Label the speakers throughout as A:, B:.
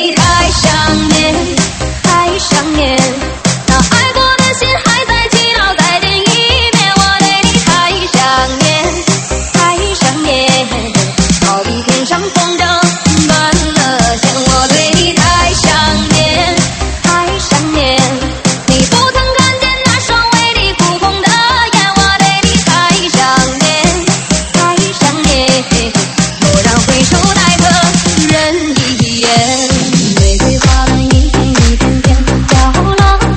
A: 你太想念，太想念。那爱过的心还在祈祷再见一面。我对你太想念，太想念。好比天上风筝断了线。我对你太想念，太想念。你不曾看见那双为你哭红的眼。我对你太想念，太想念。蓦然回首待个人一眼，玫瑰花瓣一片一片片飘落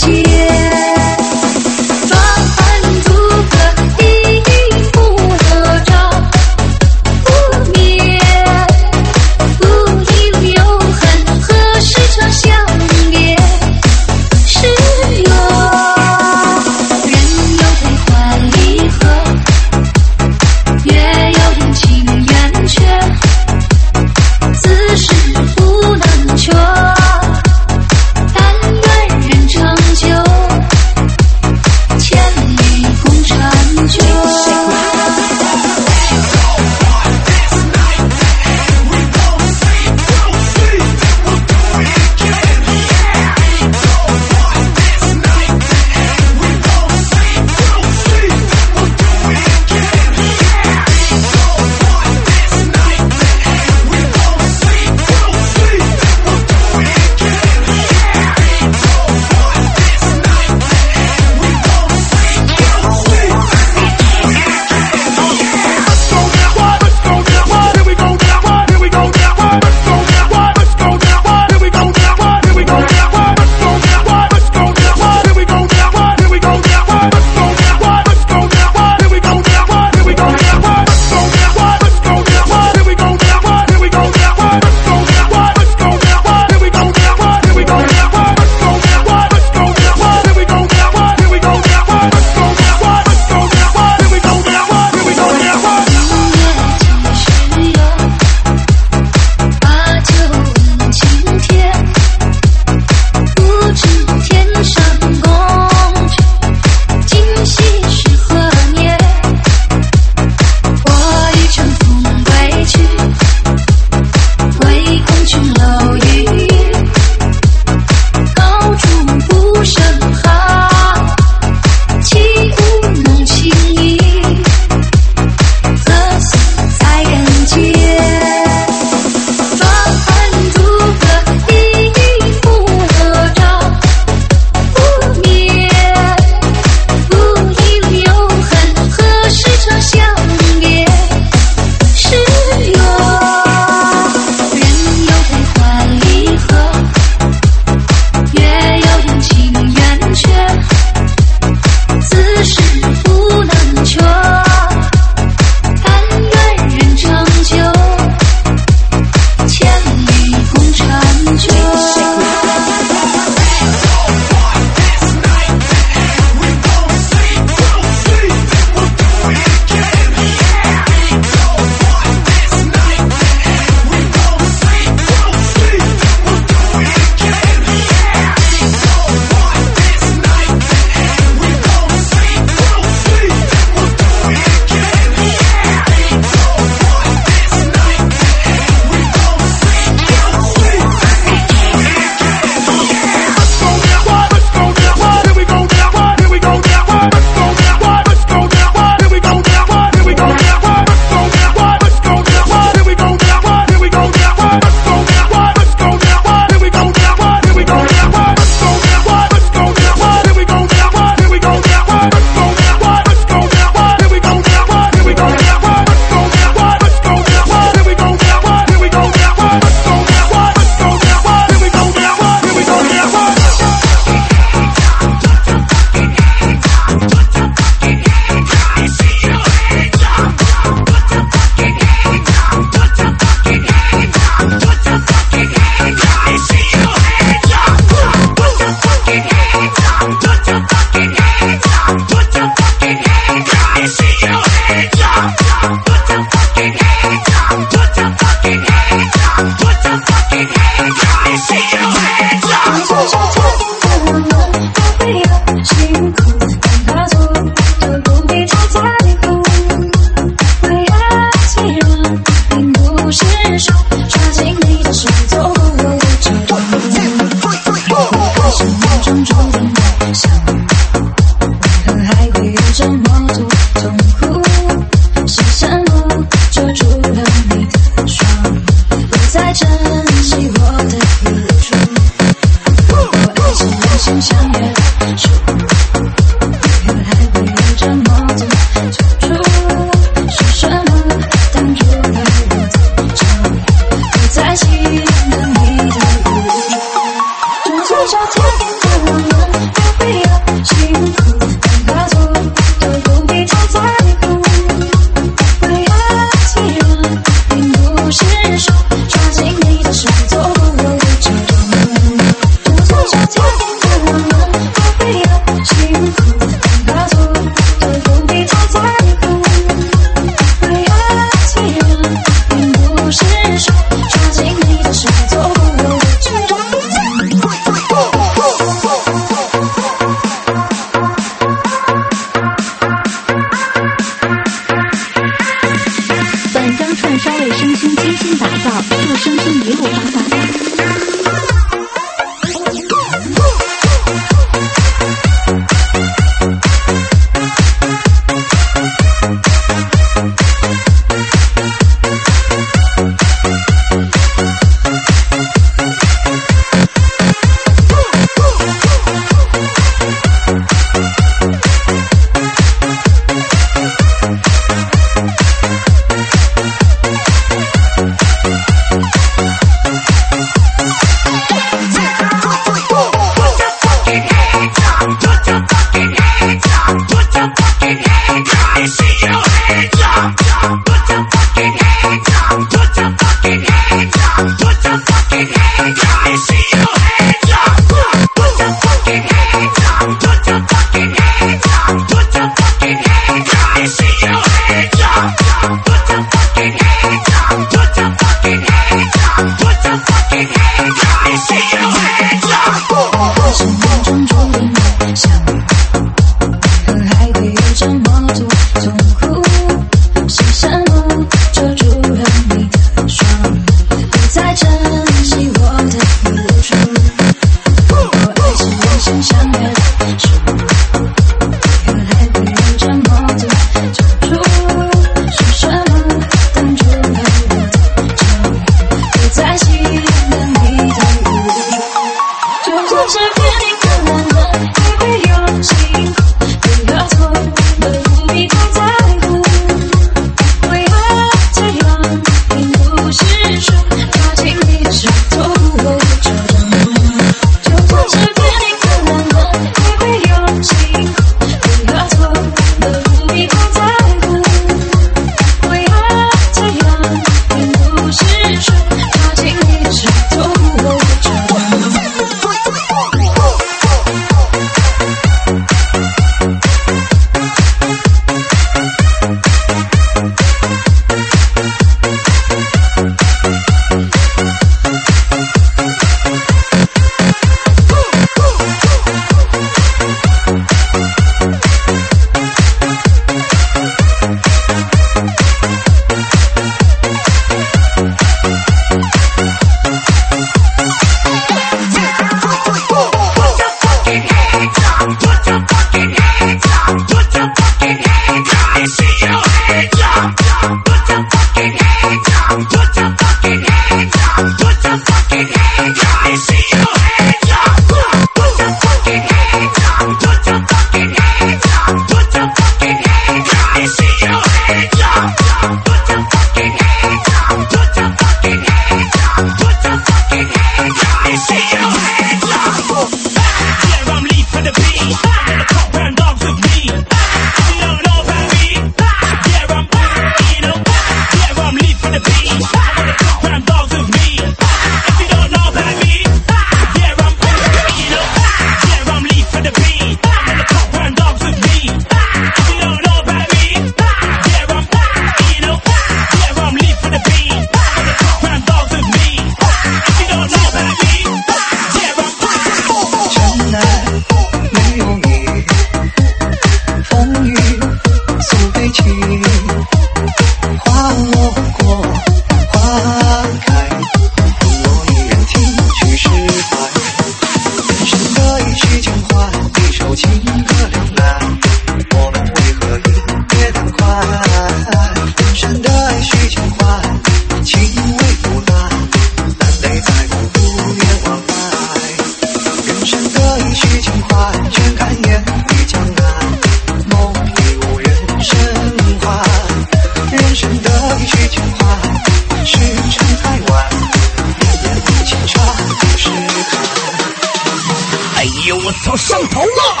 B: 要上头了。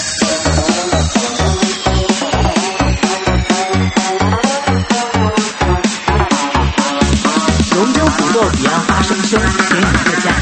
B: 龙舟虎斗彼岸花生兄，给你个赞。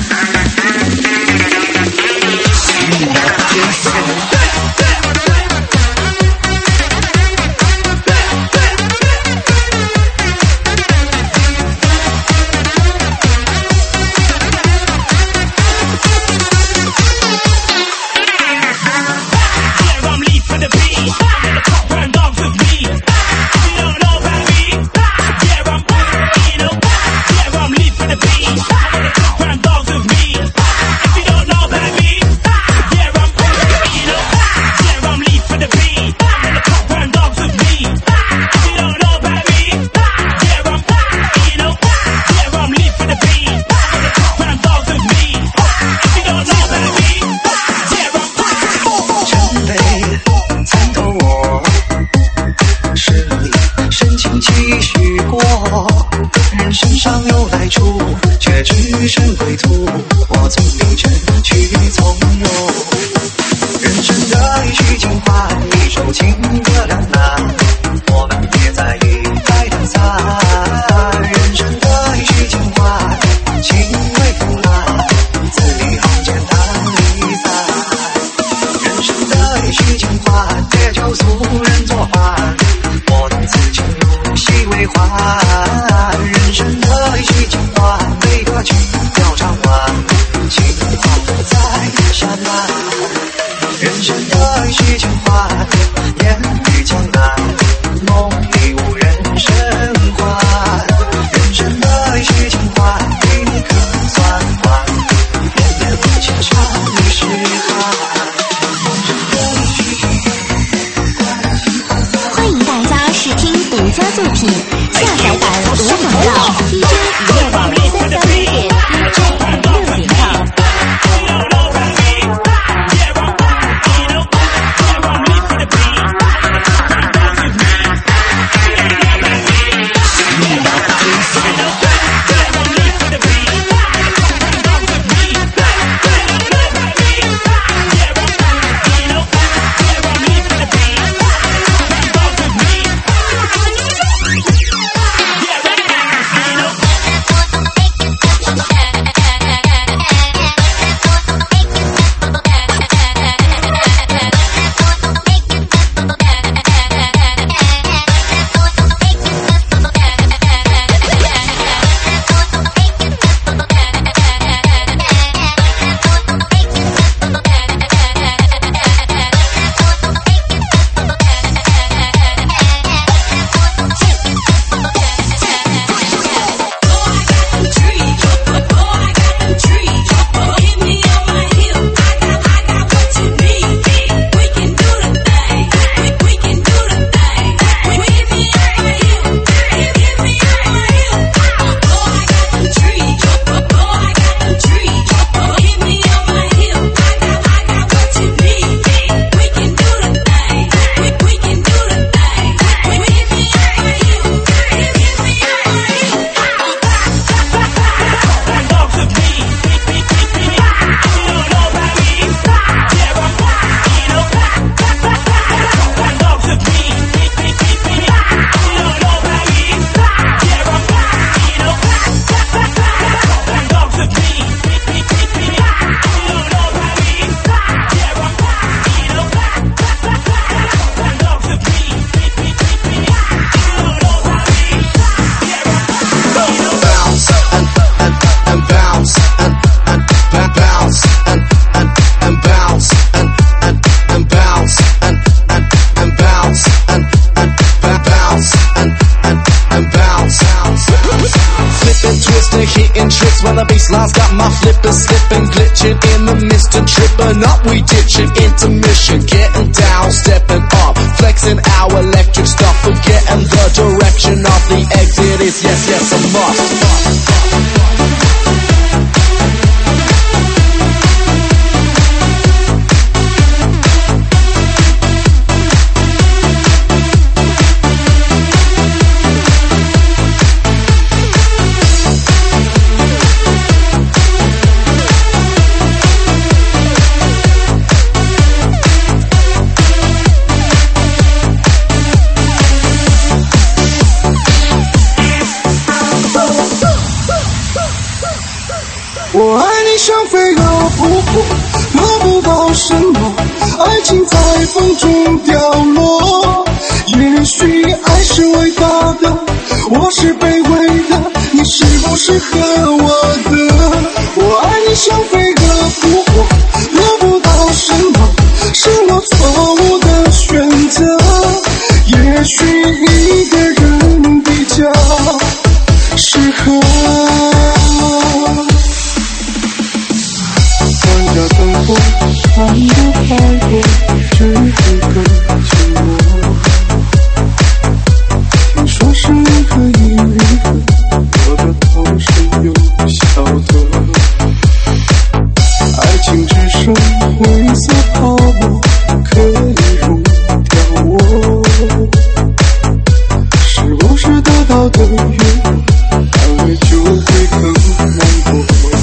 C: 身归途，我从凌晨去从容。人生的一曲情话，一首情歌两难，我们别在意太淡散。人生的一曲情话，情为苦难， the bassline's got my flippers slipping, glitching in the mist and tripping up. We ditching intermission, getting down, stepping up, flexing our electric stuff, forgetting the direction of the exit is yes, a must.
D: 我爱你像飞蛾扑火，得不到什么，爱情在风中掉落。也许爱是伟大的，我是卑微的，你是不是和我的？我爱你像飞蛾扑火，得不到什么，是我错误的选择。也许一个人比较适合。灯火看不开过，只会更寂寞。听说是你可以离婚，我的同时又晓得，爱情只剩灰色泡沫，可以溶掉我。是不是得到的越多，安慰就会更难过？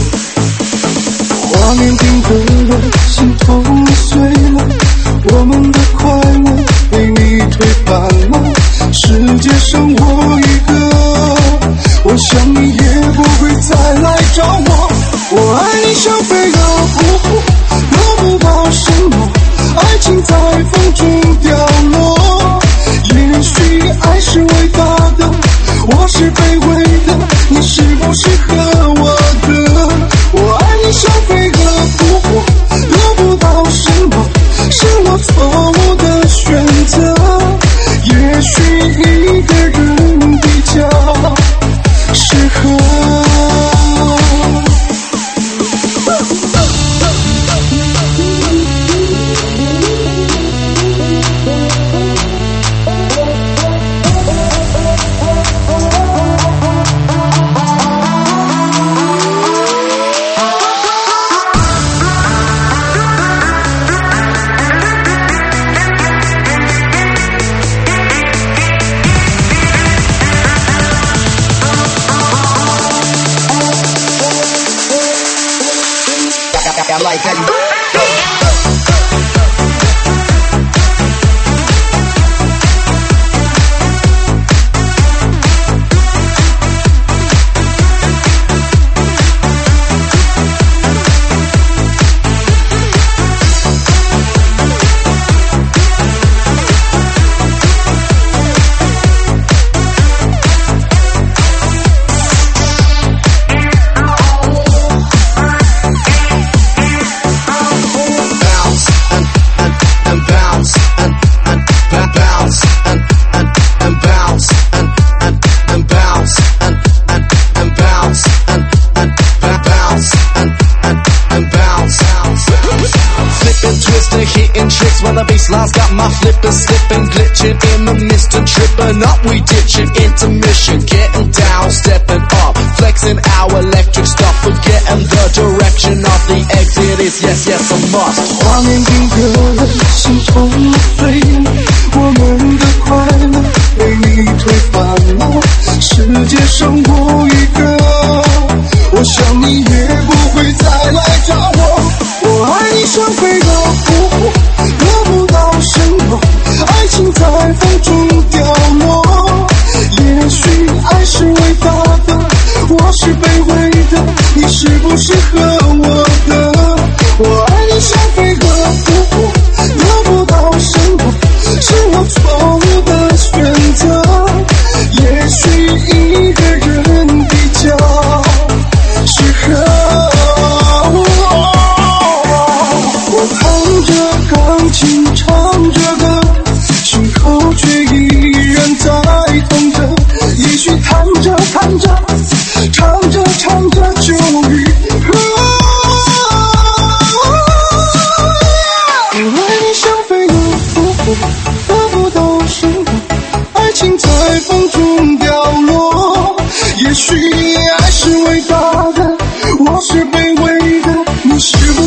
D: 画面定格了，心痛碎了，我们的快乐被你推翻了。世界上我一个，我想你也不会再来找我。我爱你像飞蛾扑火，得不到什么，爱情在风中掉落。也许爱是伟大的，我是卑微的，你是不是和我的？我爱你像飞蛾扑火，得不到什么，是我错误的选择。也许一个人比较适合。While the bassline's got my flippers slipping, glitching in the mist and tripping up. We ditching intermission, getting down, stepping up, flexing our electric stuff, forgetting the direction of the exit is yes, a must. 画面定格了，心痛碎了，我们的快乐被你推翻了。世界上我一个，我想你也不会再来找我。我爱你像飞蛾扑火，得不到什么，爱情在风中掉落。也许爱是伟大的，我是卑微的，你是不是和我的？我爱你像飞蛾扑火，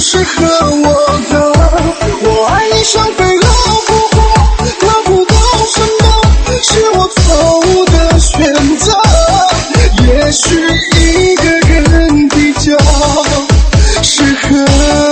D: 适合我的。我爱你像飞蛾扑火，得不到什么是我错误的选择。也许一个人比较适合。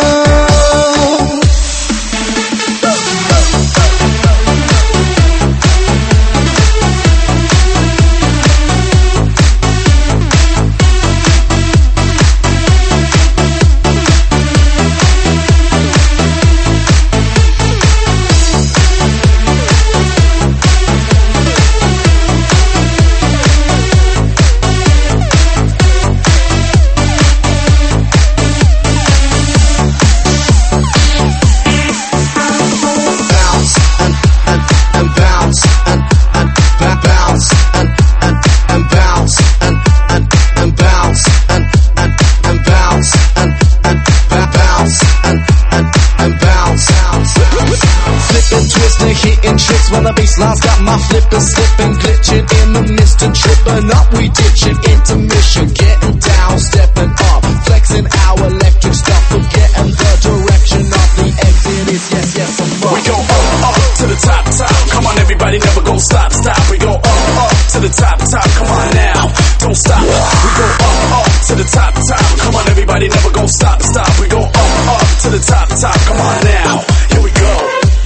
E: When the bassline's got my flippin', slippin', glitchin' in the mist and trippin' up. We ditchin' intermission, getting down, steppin' up, flexing our electric stuff, forgetting the direction of the exit is yes, I'm up.
F: We go up to the top. Come on, everybody, never gon' stop. We go up to the top. Come on now, don't stop. We go up to the top. Come on, everybody, never gon' stop. We go up to the top. Come on now, here we go.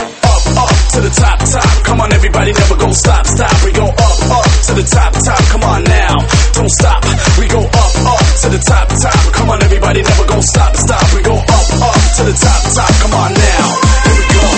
F: Up to the top. Come on, everybody, never gon' stop. We go up to the top. Come on now, don't stop. We go up to the top. Come on, everybody, never gon' stop. We go up to the top. Come on now, here we go.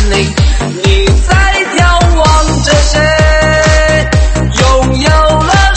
C: 你在眺望着谁？拥有了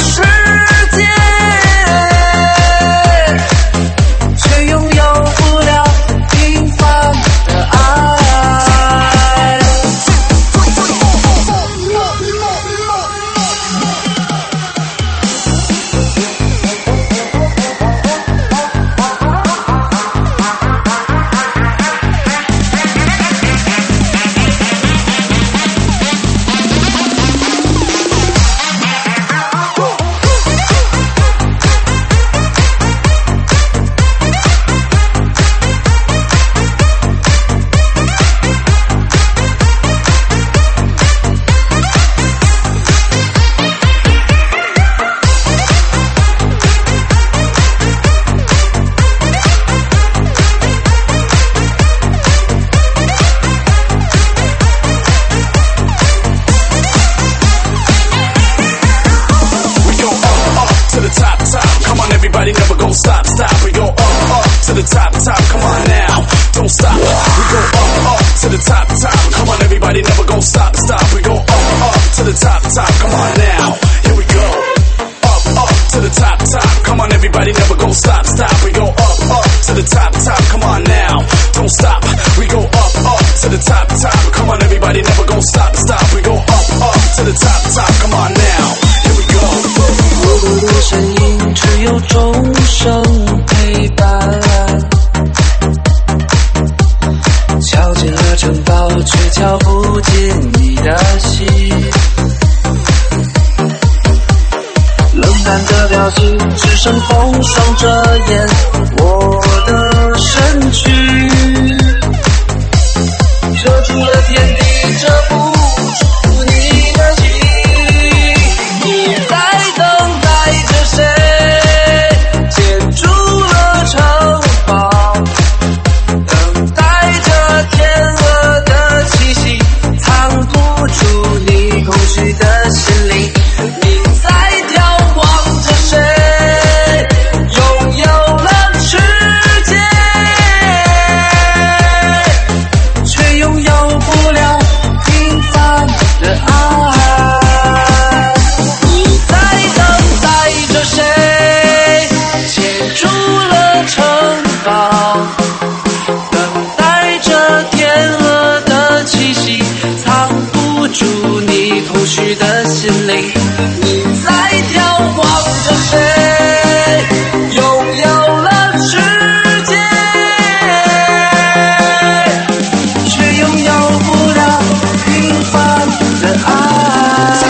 F: to the top, top. Come on now, don't stop. We go up to the top, top. Come on, everybody, never gon' stop, stop. We go up to the top, top. Come on now, here we go. Up to the top, top. Come on, everybody, never gon' stop, stop. We go up to the top, top. Come on now, don't stop. We go up to the top, top. Come on, everybody, never gon' stop, stop. We go up to the top, top. Come on now, here we go.
C: 孤独的身影，只有钟声陪伴。敲进了城堡，却敲不进你的心。冷淡的表情，只剩风霜遮掩我的身躯，遮住了天地，遮不住你的心。你在等待着谁？建筑了城堡，等待着天鹅的气息，藏不住你空虚的心灵。你在眺望着谁？拥有了世界，却拥有不了平凡的爱。你在等待着谁？建筑了城堡，等待着天鹅的气息，藏不住你空虚的心灵。你在眺望着谁？拥有了世界，却拥有不了平凡的爱。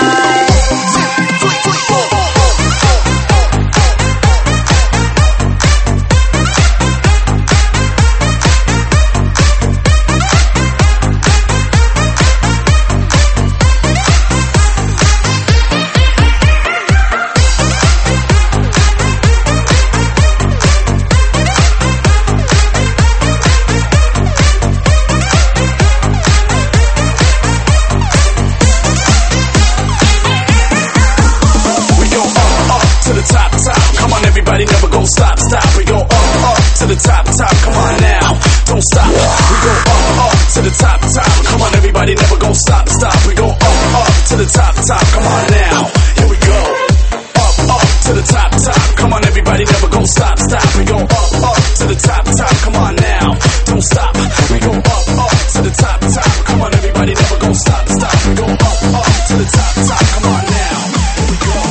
F: Everybody never gon' stop, stop. We go up to the top, top. Come on now, don't stop. We go up to the top, top. Come on, everybody never gon' stop, stop. We go up to the top, top. Come on now, here we go. Up to the top, top. Come on, everybody never gon' stop, stop. We go up to the top, top. Come on now, don't stop. We go up to the top, top. Come on, everybody never gon' stop, stop. We go up to the top, top. Come on now, here we go.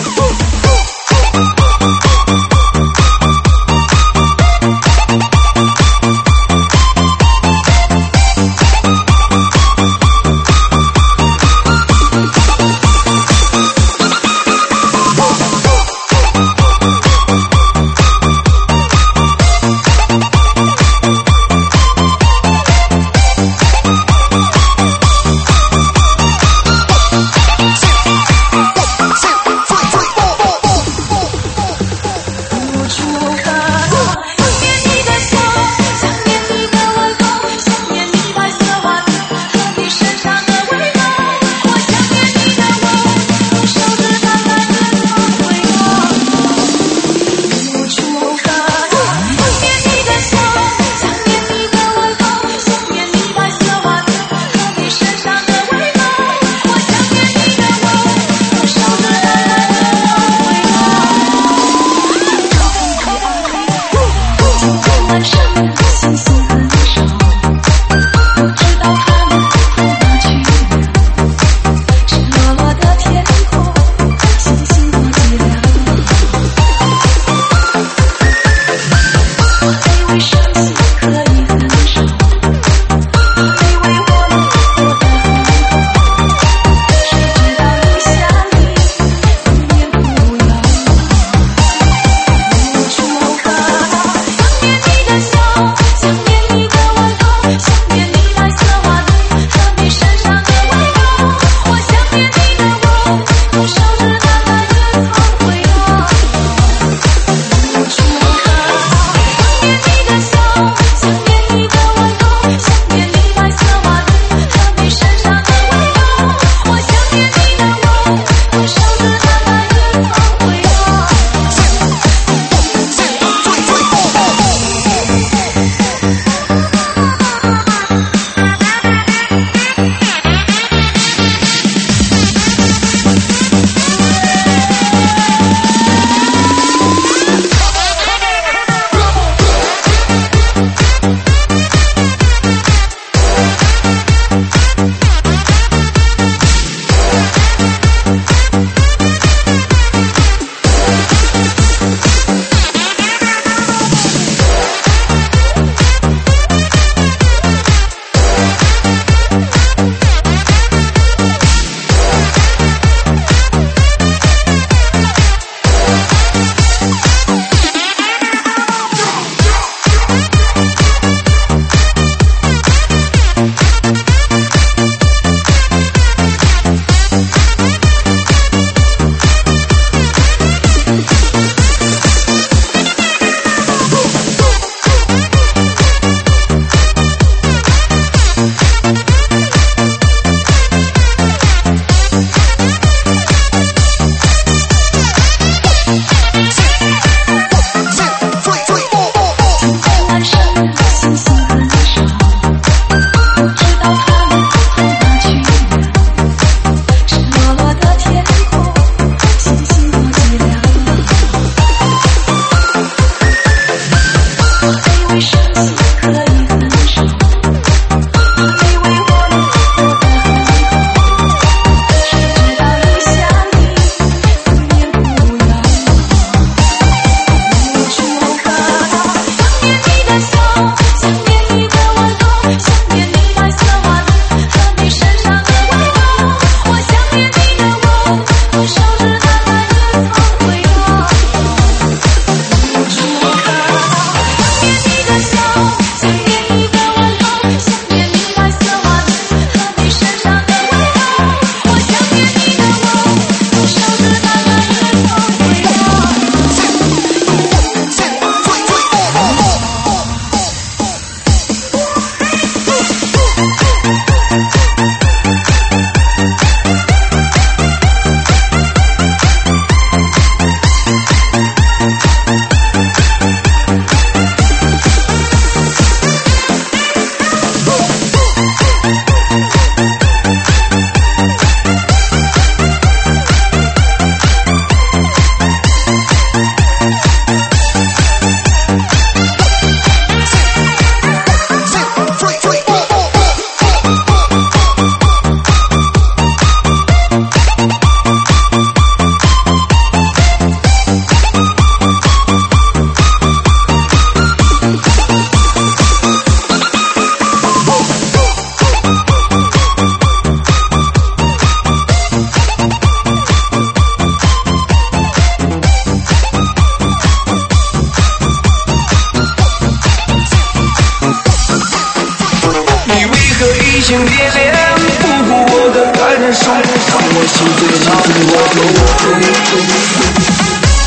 C: 情别恋，不顾我的感受，让我心碎，让我后悔。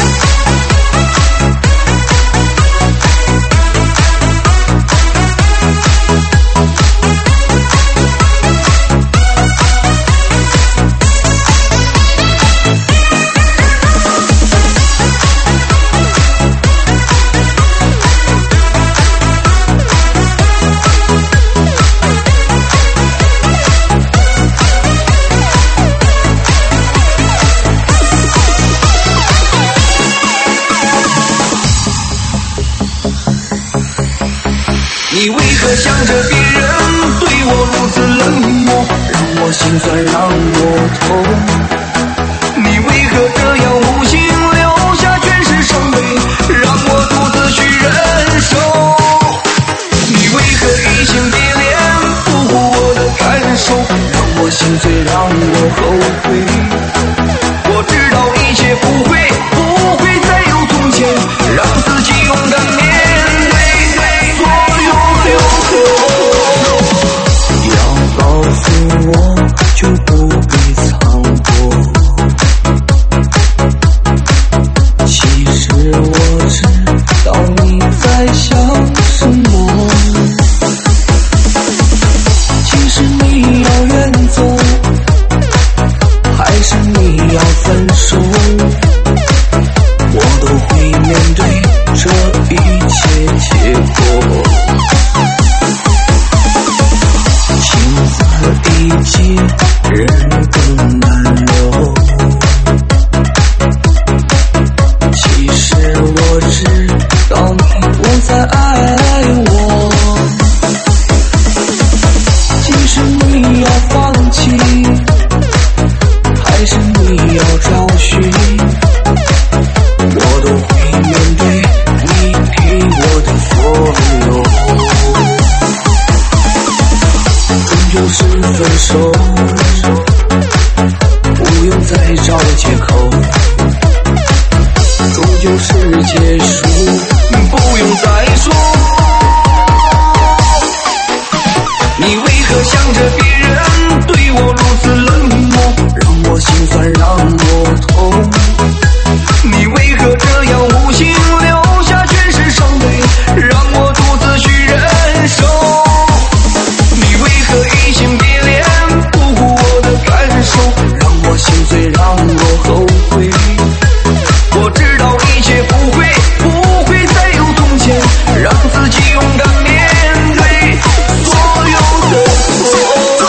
C: 你为何想着别人对我如此冷漠，让我心酸，让我痛？你为何这样无情，留下全是伤悲，让我独自去忍受？你为何移情别恋，不顾我的感受，让我心碎，让我后悔？我知道一切不会再有从前，让自己勇敢面对所有流动。要告诉我，就不必藏过。其实我知道你在想什么。其实你要远走，还是你要分手，我都会面对这一切结果。情字一记，人更难留。其实我知道你不再爱我，即使你要放弃，还是你要找寻，我都会面对你给我的所有。终究是分手，不用再找借口。终究是结束，不用再说。你为何想着别人对我如此冷漠，让我心酸，让我痛？你为何这样无情，留下全是伤悲，让我独自去忍受？你为何移情别恋，不顾我的感受，让我心碎，让我后悔？我知道一切不会再有从前，让自己勇敢面对所有的错。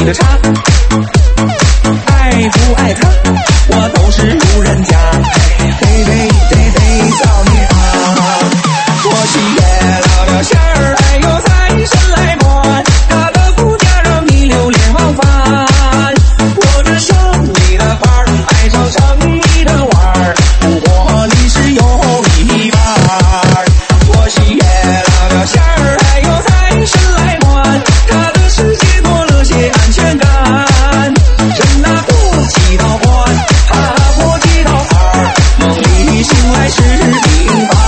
C: 你的茶，爱不爱他，我都是路人甲。嘿嘿嘿嘿，造孽啊！我去月老的仙儿，还有财神来管，他的姑娘让你流连忘返。我这生你的块儿，爱上生你的腕儿，不过你是有一半。我去月老的仙儿，还有财神来管，他的世界多了些安全感。人哪过几道关，踏过几道坎儿，梦里醒来是平凡。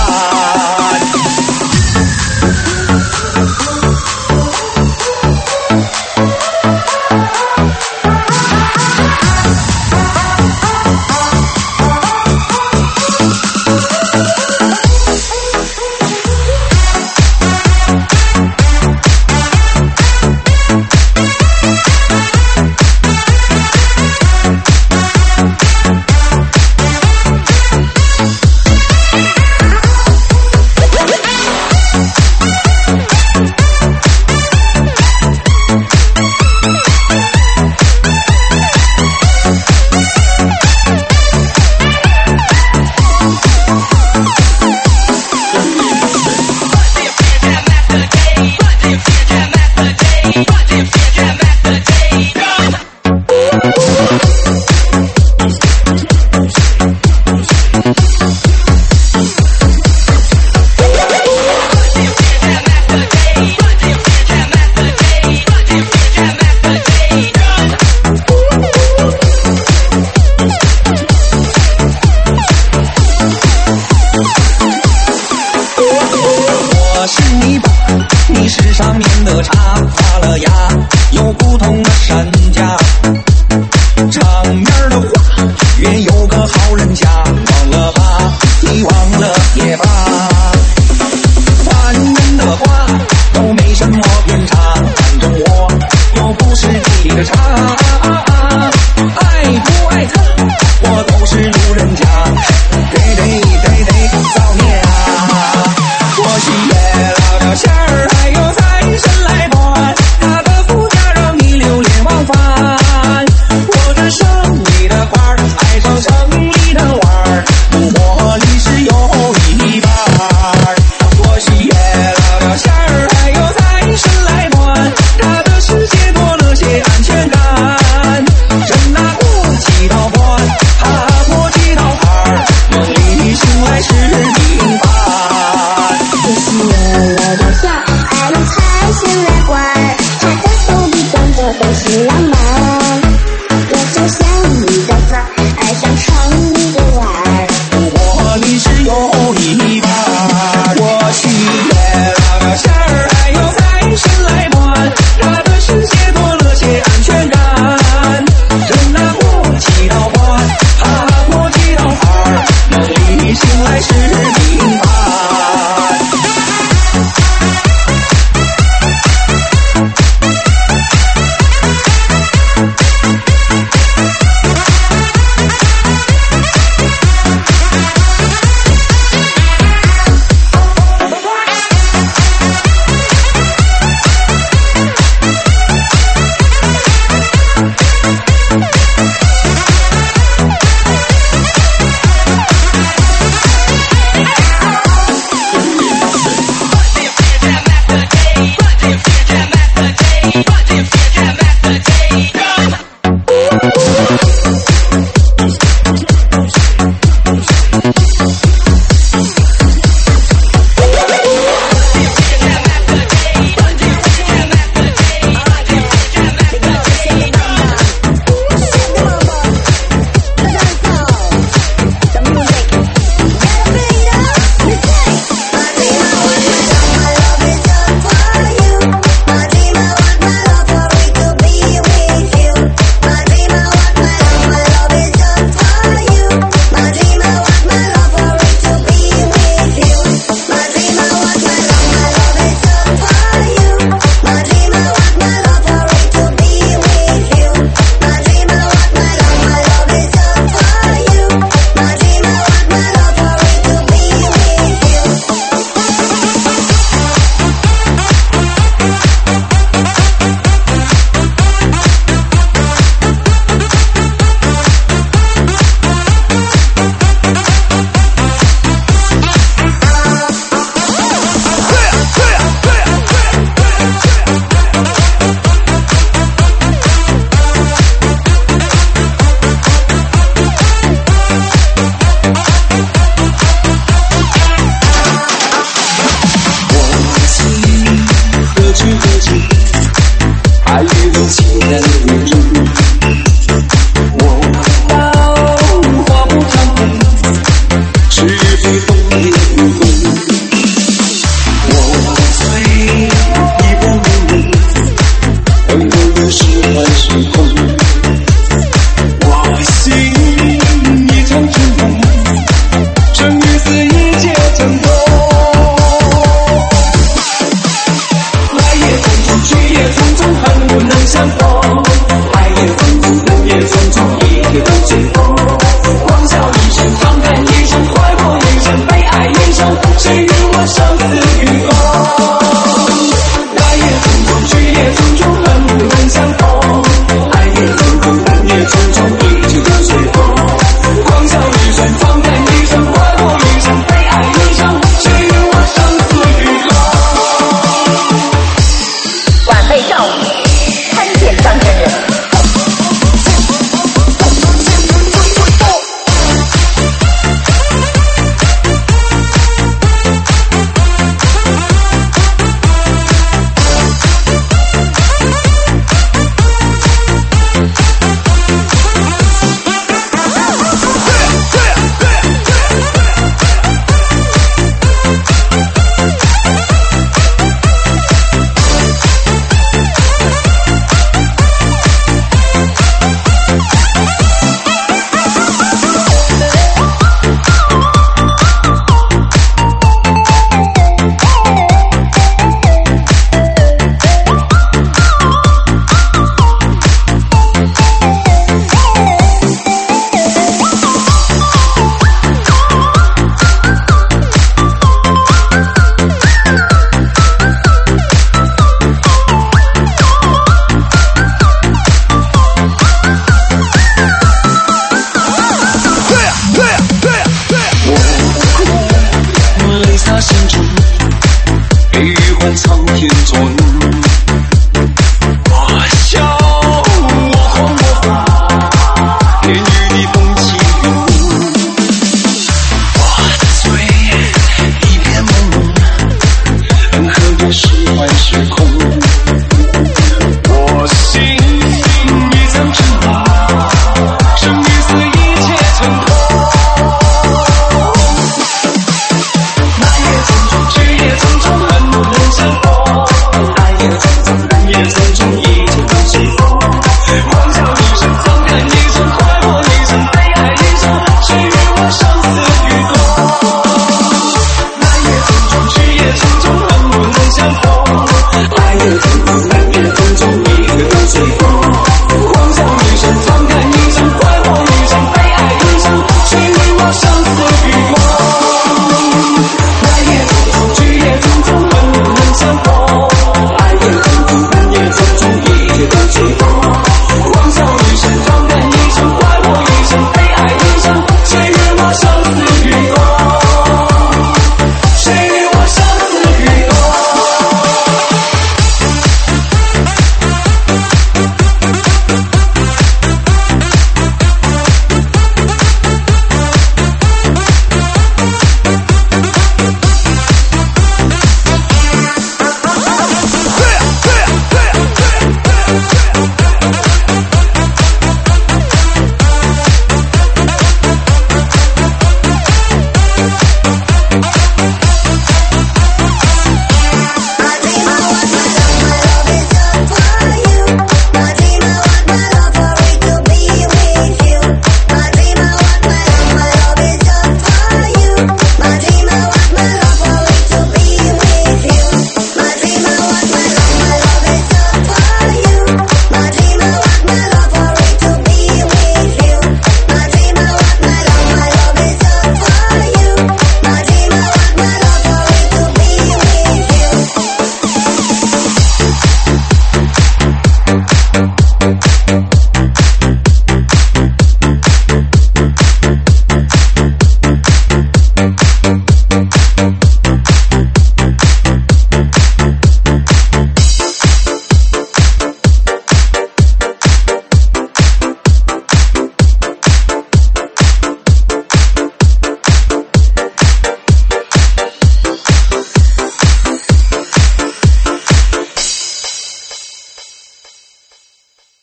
C: 我是你爸，你是上面的茶，发了芽，有不同的身价。场面的话，愿有个好人家，忘了吧，你忘了也罢。凡人的话都没什么偏差，反正我又不是你的茶。